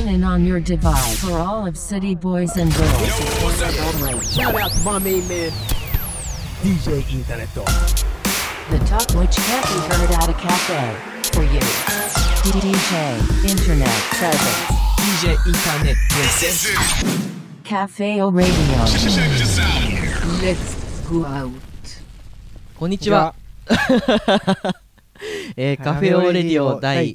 in on your device for all of city boys and girls. Shout out to my main man, DJ Internet. The talk which can't be heard at a cafe. For you. DJ Internet presents DJ Internet. Cafe O Radio. Let's go out. こんにちは。カフェオレディオ第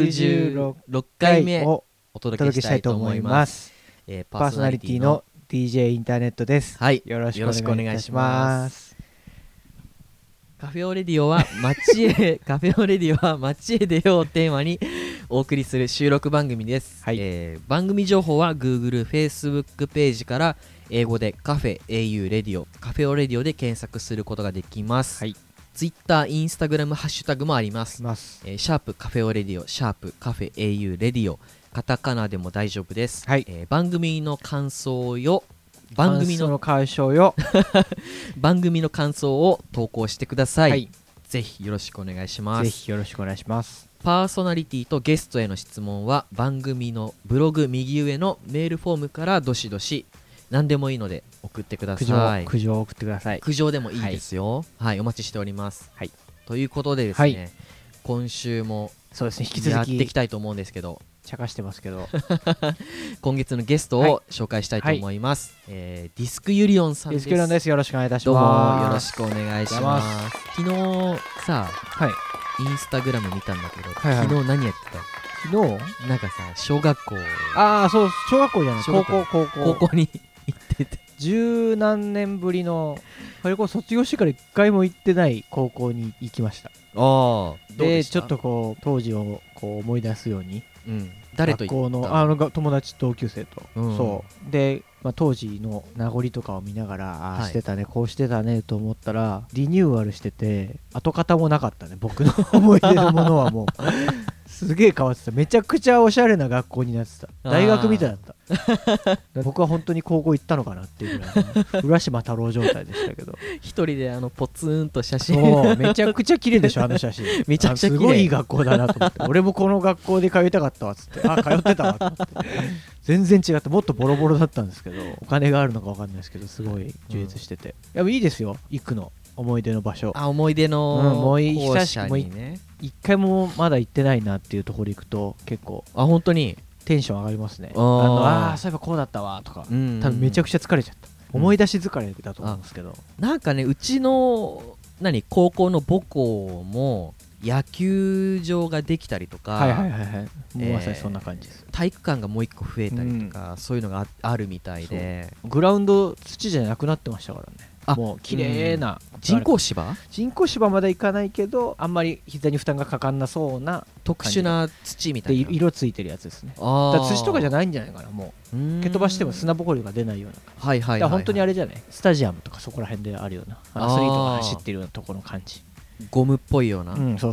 116回目お届けしたいと思います。 パーソナリティの DJ インターネットです。 はい、 よろしくお願いいたします。 カフェオレディオは街へカフェオレディオは街へ出ようをテーマにお送りする収録番組です。はい、番組情報は Google、Facebook ページから英語でカフェ AU レディオカフェオレディオで検索することができます。はい、Twitter、Instagram、ハッシュタグもあります。シャープカフェオレディオ、シャープカフェ AU レディオ、カタカナでも大丈夫です。はい、番組の感想よ番組の感想よ番組の感想を投稿してください。はい、ぜひよろしくお願いします。 ぜひよろしくお願いします。 パーソナリティとゲストへの質問は番組のブログ右上のメールフォームからどしどし何でもいいので送ってください。 苦情を送ってください。 苦情でもいいですよ。はい、お待ちしております。はい、ということでですね、はい、今週もそうですね、引き続きやっていきたいと思うんですけど、 茶化してますけど今月のゲストを紹介したいと思います。ディスクユリオンさんです。 ディスクユリオンです。よろしくお願いいたします。 どうもよろしくお願いします。昨日さ、はい、インスタグラム見たんだけど、はいはい、昨日何やってた？ 昨日なんかさ、小学校、 そう、小学校じゃない、高校に行ってて、 十何年ぶりの、それこそ卒業してから一回も行ってない高校に行きました。でちょっとこう当時をこう思い出すように、 誰と行った？ 学校の友達、同級生と、そうで、当時の名残とかを見ながら、してたね、こうしてたねと思ったらリニューアルしてて跡形もなかったね。僕の思い出のものはもうすげえ変わってた。めちゃくちゃおしゃれな学校になってた。大学みたいだった僕は本当に高校行ったのかなっていうぐらい浦島太郎状態でしたけど一人でポツンと写真そうめちゃくちゃ綺麗でしょ、あの写真めちゃくちゃ綺麗、 すごいいい学校だなと思って俺もこの学校で通いたかったわっつって、通ってたわと思って全然違って、もっとボロボロだったんですけど、お金があるのか分かんないですけどすごい充実してて、やっぱいいですよ、行くの。思い出の場所、 思い出の校舎にね、 一回もまだ行ってないなっていうところ行くと結構本当にテンション上がりますね。そういえばこうだったわとか、多分めちゃくちゃ疲れちゃった、思い出し疲れだと思うんですけど、 なんかね、うちの高校の母校も野球場ができたりとか、 もうまさにそんな感じです。 体育館がもう一個増えたりとか、そういうのが あるみたいで、 グラウンド土じゃなくなってましたからね。もう綺麗な人工芝までいかないけど、あんまり膝に負担がかかんなそうな特殊な土みたいな色ついてるやつですね。だから土とかじゃないんじゃないかな。もう蹴飛ばしても砂ぼこりが出ないような、だから本当にあれじゃない、スタジアムとかそこら辺であるようなアスリートが走ってるようなところの感じ、 ゴムっぽいような、 そう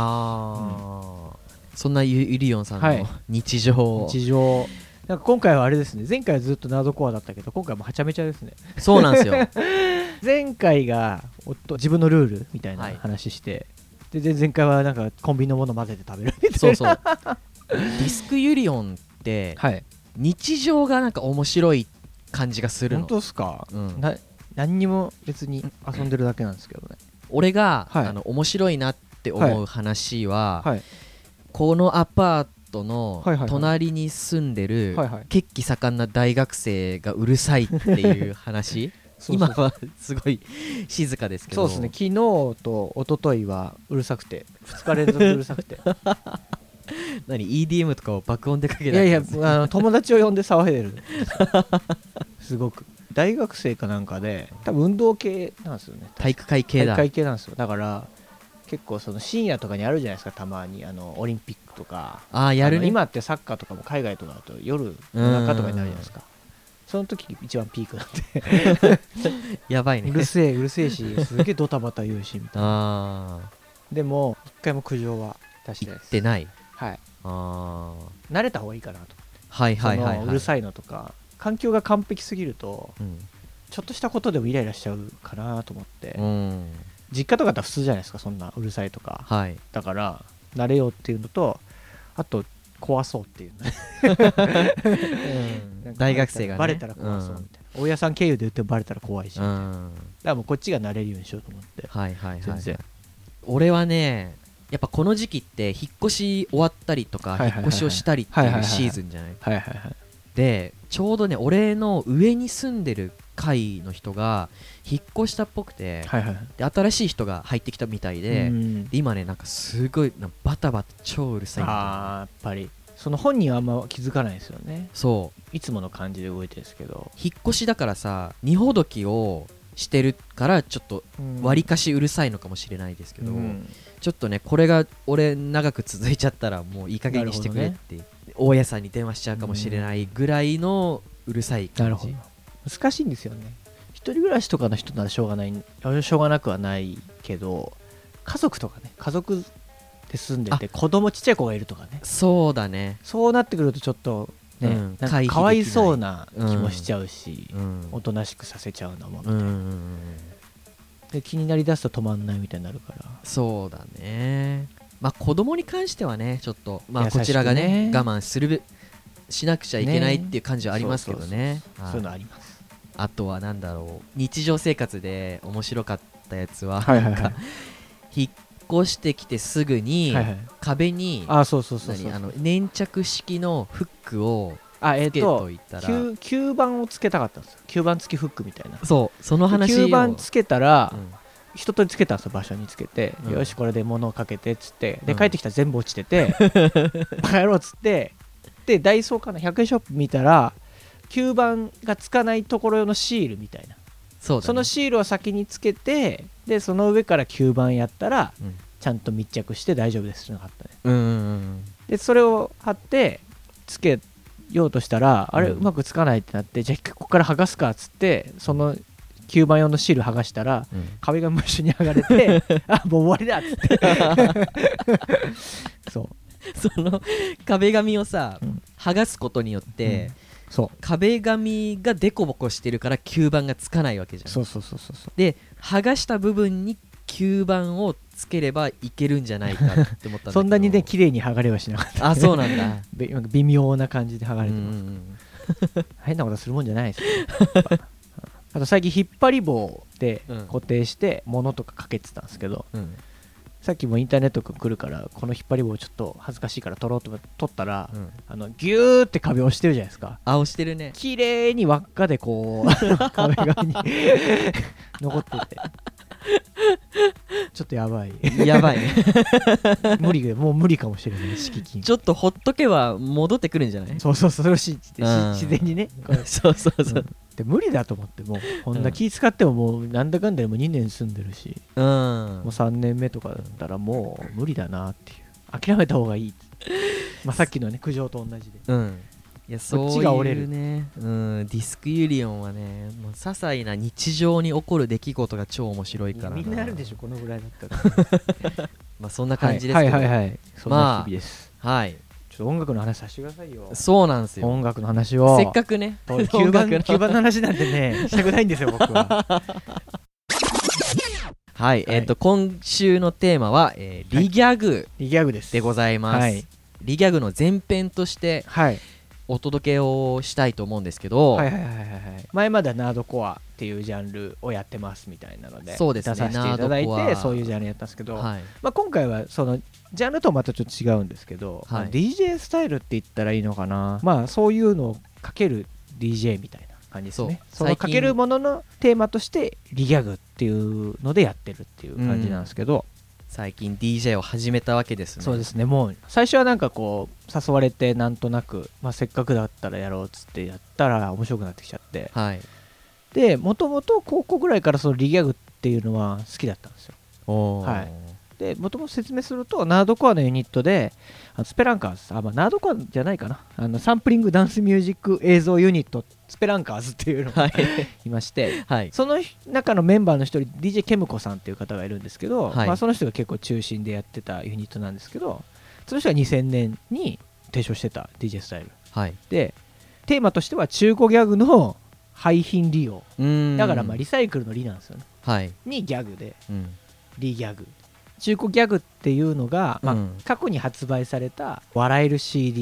そんなユリオンさんの日常、 なんか今回はあれですね、前回はずっと謎コアだったけど今回もはちゃめちゃですね。 そうなんですよ前回が自分のルールみたいな話して、で前回はなんかコンビニのもの混ぜて食べるみたいな。そうディスクユリオンって、日常がなんか面白い感じがするの。 本当ですか？何にも別に遊んでるだけなんですけどね。 俺が、面白いなって思う話は、このアパートの隣に住んでる血気盛んな大学生がうるさいっていう話今はすごい静かですけど、 そうですね、昨日と一昨日はうるさくて、2日連続うるさくて EDM とかを爆音でかけた。いや友達を呼んで騒いでるすごく大学生かなんかで、多分運動系なんですよね。 体育会系なんですよ。だから結構その深夜とかにあるじゃないですか、たまにオリンピックとかやるね。 今ってサッカーとかも海外とかだと夜中とかになるじゃないですか。その時一番ピークなんでやばいね、 うるせえし、すげえドタバタ言うしみたいなでも一回も苦情は出してないです。 言ってない。 慣れた方がいいかなと思って、うるさいのとか環境が完璧すぎると、ちょっとしたことでもイライラしちゃうかなと思って、実家とかだったら普通じゃないですか、そんなうるさいとか、だから慣れようっていうのと、あと壊そうっていう大学生がねバレたら怖そうみたいな、大家さん経由で言ってもバレたら怖いし、だからもうこっちが慣れるようにしようと思って。 はいはいはい、 全然俺はねやっぱこの時期って引っ越し終わったりとか引っ越しをしたりっていうシーズンじゃない。でちょうどね俺の上に住んでる階の人が引っ越したっぽくて、で新しい人が入ってきたみたいで、今ねなんかすごいバタバタ超うるさいんだよね。 やっぱりその本人はあんま気づかないですよね。 そういつもの感じで動いてるんですけど、 引っ越しだからさ荷ほどきをしてるからちょっと割かしうるさいのかもしれないですけど、ちょっとねこれが俺長く続いちゃったらもういい加減にしてくれって、大家さんに電話しちゃうかもしれないぐらいのうるさい感じ。 なるほど、難しいんですよね。一人暮らしとかの人ならしょうがなくはないけど、家族とかね、家族で住んでて子供ちっちゃい子がいるとかね、 そうだね、 そうなってくるとちょっとね、なんかかわいそうな気もしちゃうし、おとなしくさせちゃうのもみたいな、で気になりだすと止まんないみたいになるから。 そうだね。まあ子供に関してはねちょっとまあこちらがね我慢しなくちゃいけないっていう感じはありますけどね。 そういうのあります。 あとはなんだろう、日常生活で面白かったやつは引っ越してきてすぐに壁に粘着式のフックをつけといたら、 吸盤をつけたかったんですよ。吸盤付きフックみたいな。 その話を吸盤つけたら、一通りつけたんですよ。場所につけて、よしこれで物をかけてっつって、で帰ってきたら全部落ちててバカ野郎っつって、でダイソーかな100円ショップ見たら吸盤がつかないところ用のシールみたいな、そのシールを先につけて、でその上から吸盤やったら、ちゃんと密着して大丈夫ですってなかったね。でそれを貼ってつけようとしたら、あれうまくつかないってなって、じゃあここから剥がすかっつって、その吸盤用のシール剥がしたら、壁紙も一緒に剥がれてあもう終わりだっつってその壁紙をさ、剥がすことによって、壁紙がデコボコしてるから吸盤がつかないわけじゃん。で剥がした部分に吸盤をつければいけるんじゃないかって思ったんだけどそんなにね綺麗に剥がれはしなかった、ね、 あそうなんだ微妙な感じで剥がれてます、変なことするもんじゃないですあと最近引っ張り棒で固定して物とかかけてたんですけど、さっきもインターネット来るからこの引っ張り棒ちょっと恥ずかしいから取ろうと取ったら、ギューって壁押してるじゃないですか。 押してるね。 綺麗に輪っかでこう壁紙に残っててちょっとやばいもう無理かもしれない。敷金ちょっとほっとけば戻ってくるんじゃない。 それを信じて自然にねそうで無理だと思って、もうこんな気使ってももうなんだかんだでも2年住んでるし、もう3年目とかだったらもう無理だなっていう、諦めた方がいいさっきのね苦情と同じで、 いやそういうね、ディスクユリオンはねもう些細な日常に起こる出来事が超面白いからな。 みんなあるでしょこのぐらいだったらまあそんな感じですけど、 そんな日々です。 はいちょっと音楽の話させてくださいよ。 そうなんですよ、 音楽の話をせっかくね吸盤の話なんてねしたくないんですよ僕ははい、今週のテーマは、リギャグでございます、リギャグの前編としてお届けをしたいと思うんですけど、前まではナードコアっていうジャンルをやってますみたいなので出させていただいて、そういうジャンルやったんですけど、今回はそのジャンルとまたちょっと違うんですけど、DJ スタイルって言ったらいいのかな、そういうのをかける DJ みたいな感じですね。そのかけるもののテーマとしてリギャグっていうのでやってるっていう感じなんですけど、 最近 DJ を始めたわけですね。 そうですね。もう最初はなんかこう誘われてなんとなく、せっかくだったらやろうっつってやったら面白くなってきちゃって、でもともと高校ぐらいからそのリギャグっていうのは好きだったんですよ。でもともと説明すると、ナードコアのユニットでスペランカーズ、ナードコアじゃないかな、サンプリングダンスミュージック映像ユニットスペランカーズっていうのがいまして、その中のメンバーの一人 DJ ケムコさんっていう方がいるんですけど、その人が結構中心でやってたユニットなんですけど、その人が2000年に提唱してた DJ スタイル、でテーマとしては中古ギャグの廃品利用だから、リサイクルの利なんですよね、にギャグで、リギャグ、中古ギャグっていうのが、過去に発売された笑える CD みたい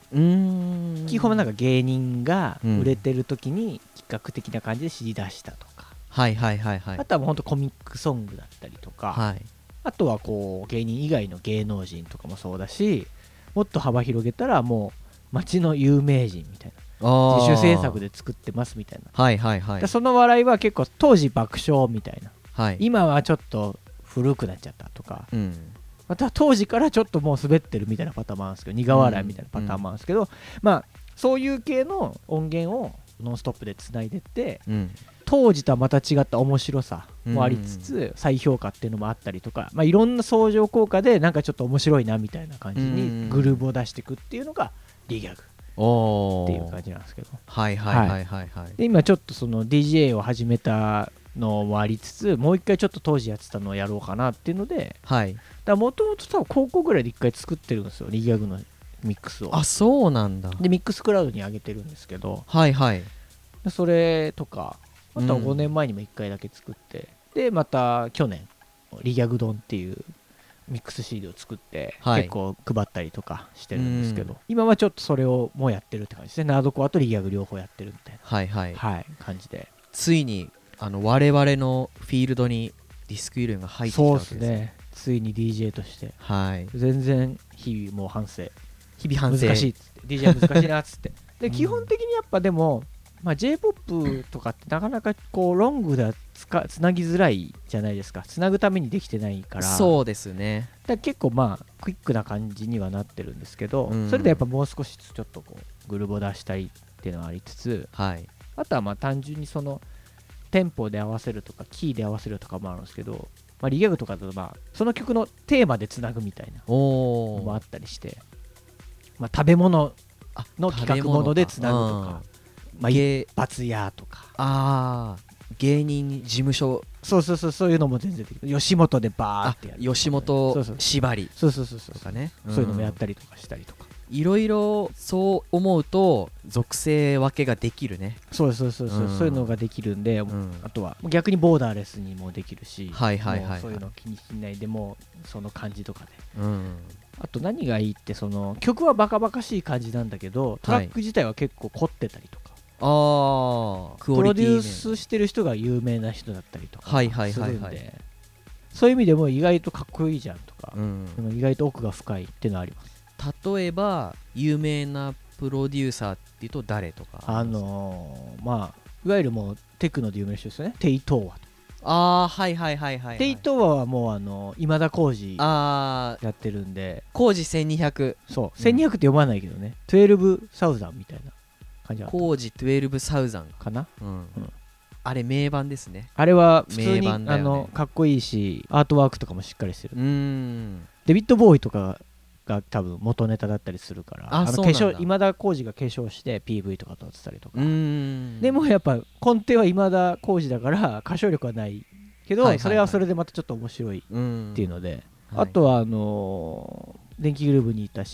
基本なんか芸人が売れてる時に企画的な感じで CD 出したとか、 はいはいはいはい。 あとはもうほんとコミックソングだったりとか、 はい。 あとはこう芸人以外の芸能人とかもそうだし、もっと幅広げたらもう街の有名人みたいな、自主制作で作ってますみたいな、 はいはいはい。 その笑いは結構当時爆笑みたいな、 はい、 今はちょっと古くなっちゃったとか、 うん、 また当時からちょっともう滑ってるみたいなパターンもあるんですけど、苦笑いみたいなパターンもあるんですけど、まあそういう系の音源をノンストップでつないでって、当時とはまた違った面白さもありつつ、再評価っていうのもあったりとか、まあ、いろんな相乗効果でなんかちょっと面白いなみたいな感じにグルーブを出していくっていうのがリギャグっていう感じなんですけど、 はいはいはいはいはい。 で今ちょっとその DJ を始めたのもありつつ、もう一回ちょっと当時やってたのをやろうかなっていうので、はい、だからもともと多分高校ぐらいで一回作ってるんですよ、リギャグのミックスを。 あ、そうなんだ。 でミックスクラウドに上げてるんですけど、 はいはい。 でそれとかあとは5年前にも1回だけ作って、でまた去年リギャグドンっていうミックス CD を作って、はい、結構配ったりとかしてるんですけど、今はちょっとそれをもうやってるって感じですね。ナードコアとリギャグ両方やってるみたいな、はいはいはい、感じで、 ついに我々のフィールドにディスクイルが入ってきたわけですね。そうですね、 ついに DJ として、 はい、 全然日々もう反省、 日々反省、 難しいっつって DJ 難しいなっつってで基本的にやっぱでも、まあ、J-POP とかってなかなかこうロングではつなぎづらいじゃないですか。つなぐためにできてないから。 そうですね。 だから結構まあクイックな感じにはなってるんですけど、それでやっぱもう少しちょっとこうグルーヴを出したいっていうのはありつつ、はい、あとはまあ単純にそのテンポで合わせるとかキーで合わせるとかもあるんですけど、まあ、リギャグとかだとまあその曲のテーマでつなぐみたいなのもあったりして、まあ、食べ物の企画ものでつなぐとか、まあ、一発屋とか、 芸人事務所、 そういうのも全然できる。吉本でバーってやる、 吉本縛りとかね、 そういうのもやったりとかしたりとか、 いろいろそう思うと属性分けができるね。 そういうのができるんで、あとは逆にボーダーレスにもできるし、そういうの気にしないでもその感じとかで、あと何がいいってその曲はバカバカしい感じなんだけど、トラック自体は結構凝ってたりとか、プロデュースしてる人が有名な人だったりとかするんで、そういう意味でも意外とかっこいいじゃんとか、意外と奥が深いっていうのはあります。 例えば有名なプロデューサーっていうと誰とか、 まあいわゆるもうテクノで有名な人ですよね。テイトーワとか、テイトーワはもう今田耕司やってるんで、 耕司1200、 そう、1200って読まないけどね、12,000みたいな感じは、 工事12,000 かな、 あれ名盤ですね。 あれは普通に、ね、かっこいいし、アートワークとかもしっかりしてる。デビッド・ボーイとかが多分元ネタだったりするから、今田耕司が化粧して PV とか撮ってたりとか、でもやっぱ根底は今田耕司だから歌唱力はないけど、それはそれでまたちょっと面白いっていうので、あとは電気グルーヴにいた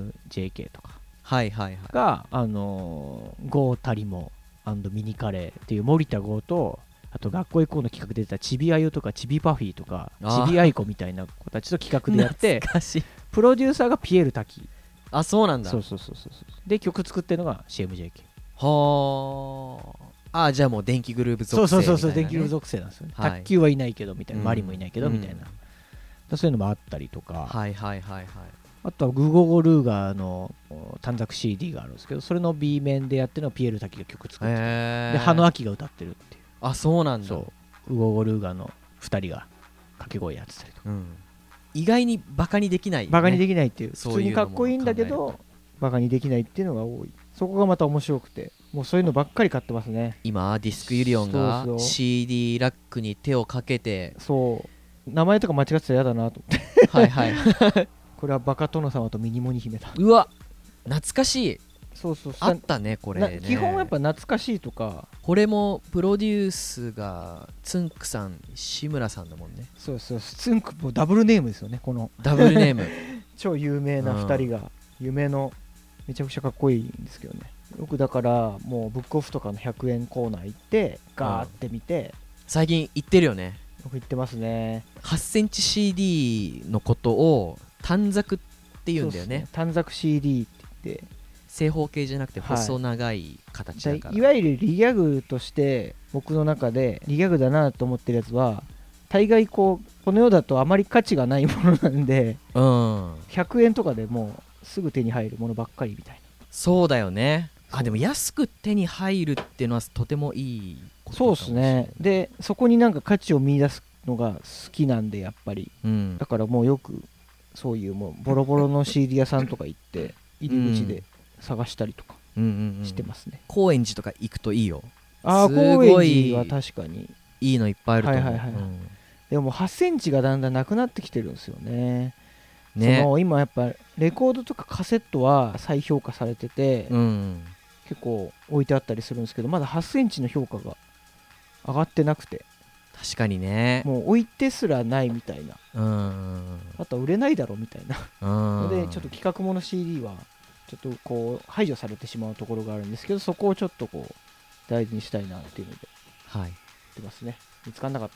CMJK とかがゴータリモ&ミニカレーっていう森田剛と、あと学校行こうの企画で出たちびあゆとかちびパフィーとかちびあいこみたいな子たちと企画でやって、プロデューサーがピエール滝。 あ、そうなんだ。 そうで曲作ってるのが CMJK。 じゃあもう電気グルーヴ属性みたいな、ね、 そう電気グルーヴ属性なんですよね、卓球はいないけどみたいな、マリもいないけどみたいな、そういうのもあったりとか、あとはグゴゴルーガーの短冊 CD があるんですけど、それの B 面でやってるのをピエール滝が曲作ってて、で羽野明が歌ってるっていう。 あ、そうなんだ。 そうグゴゴルーガーの2人が掛け声やってたりとか、 意外にバカにできない、ね、 バカにできないっていう、普通にかっこいいんだけどバカにできないっていうのが多い。そこがまた面白くて、もうそういうのばっかり買ってますね。 今ディスクユリオンが CD ラックに手をかけて、 そう名前とか間違ってたら嫌だなと思ってこれはバカ殿様とミニモニ姫だ。 うわ懐かしい。 そうあったねこれね。 基本やっぱ懐かしいとか、 これもプロデュースがつんくさん志村さんだもんね。 そうつんくもダブルネームですよね。このダブルネーム超有名な2人が、夢のめちゃくちゃかっこいいんですけどね。よくだからもうブックオフとかの100円コーナー行ってガーって見て、 最近行ってるよね。 よく行ってますね。 8センチ CD のことを短冊って言うんだよね。 短冊 CD って言って、 正方形じゃなくて細長い形だから、 いわゆるリギャグとして僕の中でリギャグだなと思ってるやつは大概この世だとあまり価値がないものなんで、100円とかでもうすぐ手に入るものばっかりみたいな。 そうだよね。でも安く手に入るっていうのはとてもいいことかもしれない。 そうですね。でそこになんか価値を見出すのが好きなんでやっぱり、だからもうよくそういうもうボロボロの CD 屋さんとか行って入り口で探したりとかしてますね。 高円寺とか行くといいよ。 高円寺は確かにいいのいっぱいあると思う。 でも8センチがだんだんなくなってきてるんですよね。今やっぱレコードとかカセットは再評価されてて、結構置いてあったりするんですけど、まだ8センチの評価が上がってなくて。 確かにね。 もう置いてすらないみたいな。あとは売れないだろうみたいなので、ちょっと企画もの CD はちょっと排除されてしまうところがあるんですけど、そこをちょっと大事にしたいなっていうので言ってますね。見つかんなかった。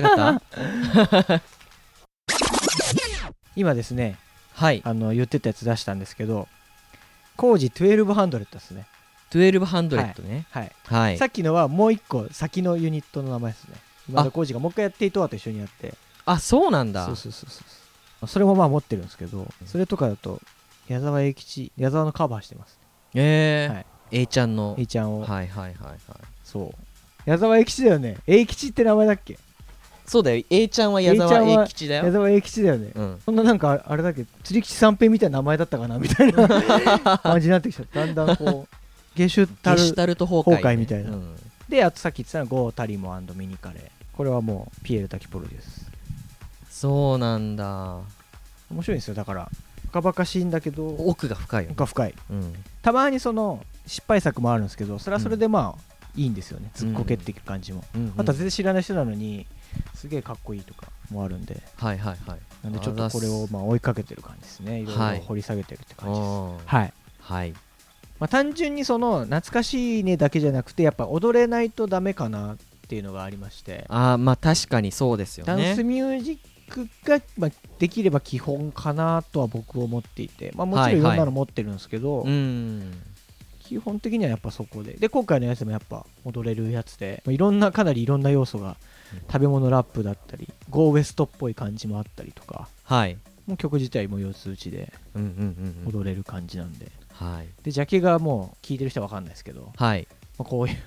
今ですね、言ってたやつ出したんですけど、コージ1200ですね。 1200ね。 さっきのはもう一個先のユニットの名前ですね。今田コージがもう一回やって伊藤と一緒にやって。 そうなんだ。 それも持ってるんですけど、それとかだと矢沢永吉、矢沢のカバーしてますね。A ちゃんを。そう。矢沢永吉だよね。永吉って名前だっけ？ そうだよ。A ちゃんは矢沢永吉だよ。 矢沢永吉だよね。そんななんかあれだっけ、釣り吉三平みたいな名前だったかなみたいな感じになってきちゃった。だんだんゲシュタルト崩壊みたいな。で、あとさっき言ってたのはゴータリモ&ミニカレー。これはもうピエール滝プロデュース。 そうなんだ。 面白いんですよ。だからバカバカしいんだけど奥が深いよね。 奥が深い。たまに失敗作もあるんですけど、それはそれでいいんですよね。ずっこけっていく感じも。あとは全然知らない人なのにすげえかっこいいとかもあるんで、なんでちょっとこれを追いかけてる感じですね。いろいろ掘り下げてるって感じです。単純に懐かしいねだけじゃなくて、やっぱ踊れないとダメかなっていうのがありまして。 確かにそうですよね。 ダンスミュージックができれば基本かなとは僕は思っていて、もちろんいろんなの持ってるんですけど、基本的にはやっぱそこで今回のやつもやっぱ踊れるやつで、かなりいろんな要素が、食べ物ラップだったりゴーウエストっぽい感じもあったりとか、もう曲自体も四つ打ちで踊れる感じなんで、でジャケがもう聴いてる人は分かんないですけど、こういう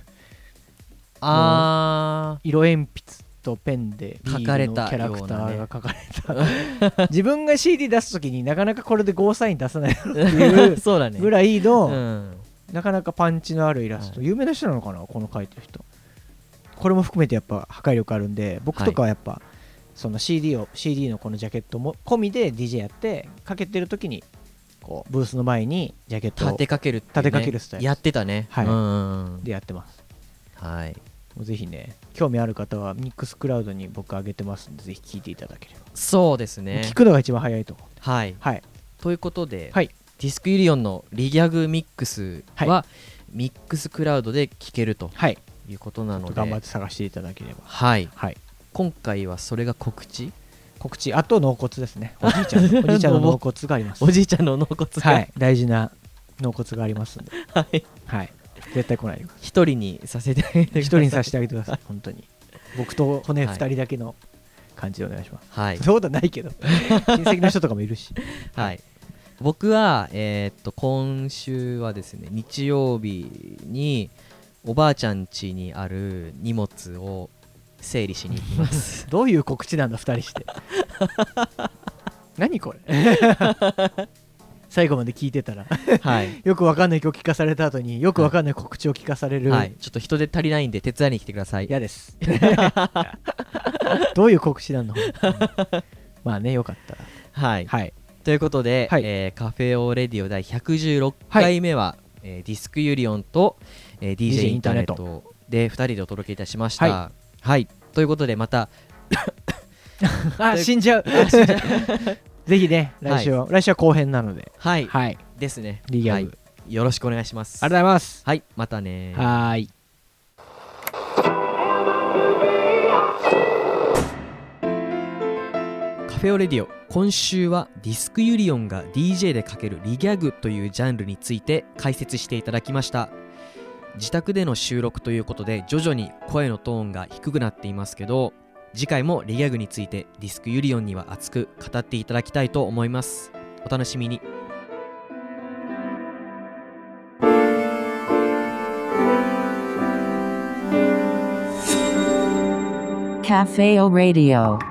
色鉛筆とペンで書かれたキャラクターが描かれた自分が CD 出すときになかなかこれでゴーサイン出さないっていうぐらいのなかなかパンチのあるイラスト、有名な人なのかな、この描いてる人。これも含めてやっぱ破壊力あるんで、僕とかはやっぱその CD のこのジャケットも込みで DJ やってかけてる時にブースの前にジャケットを立てかけるスタイルやってたね。 でやってます。もうぜひね、興味ある方はミックスクラウドに僕上げてますんで、ぜひ聴いていただければ。 そうですね。 聴くのが一番早いと思う。 ということで、ディスクユリオンのリギャグミックスはミックスクラウドで聴けるということなので、 頑張って探していただければ。 今回はそれが告知、 あと納骨ですね。おじいちゃんの納骨があります。 おじいちゃんの納骨が、 大事な納骨がありますんで、絶対来ないでください。 一人にさせてあげてください。 一人にさせてあげてください。本当に僕と骨2人だけの感じでお願いします。そんなことはないけど親戚の人とかもいるし。 僕は今週はですね、日曜日におばあちゃん家にある荷物を整理しに行きますどういう告知なんだ2人して何これ最後まで聞いてたらよくわかんない曲聞かされた後によくわかんない告知を聞かされる、 ちょっと人手足りないんで手伝いに来てください。 嫌ですどういう告知なのまあね、よかったら。 ということで、カフェオレディオ第116回目は、ディスクユリオンと、DJ インターネットで2人でお届けいたしました。ということでまた死んじゃうぜひね、来週は後編なのでですね、 リギャグよろしくお願いします。 ありがとうございます。 またね。カフェオレディオ今週はディスクユリオンが DJ でかけるリギャグというジャンルについて解説していただきました。自宅での収録ということで徐々に声のトーンが低くなっていますけど、次回もリギャグについてディスクユリオンには熱く語っていただきたいと思います。お楽しみに。 Café O Radio